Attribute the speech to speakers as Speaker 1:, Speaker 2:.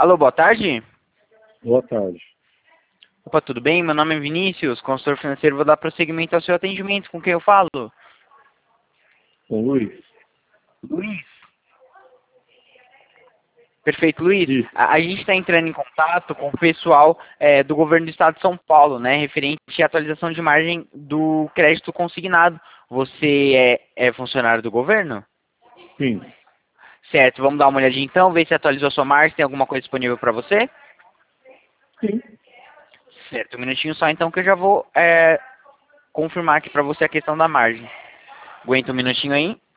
Speaker 1: Alô, boa tarde.
Speaker 2: Boa tarde.
Speaker 1: Opa, tudo bem? Meu nome é Vinícius, consultor financeiro. Vou dar prosseguimento ao seu atendimento. Com quem eu falo?
Speaker 2: Com Luiz?
Speaker 1: Luiz. Perfeito, Luiz.
Speaker 2: Isso.
Speaker 1: A gente está entrando em contato com o pessoal do governo do estado de São Paulo, né? Referente à atualização de margem do crédito consignado. Você é funcionário do governo?
Speaker 2: Sim.
Speaker 1: Certo, vamos dar uma olhadinha então, ver se atualizou a sua margem, tem alguma coisa disponível para você?
Speaker 2: Sim.
Speaker 1: Certo, um minutinho só então que eu já vou confirmar aqui para você a questão da margem. Aguenta um minutinho aí.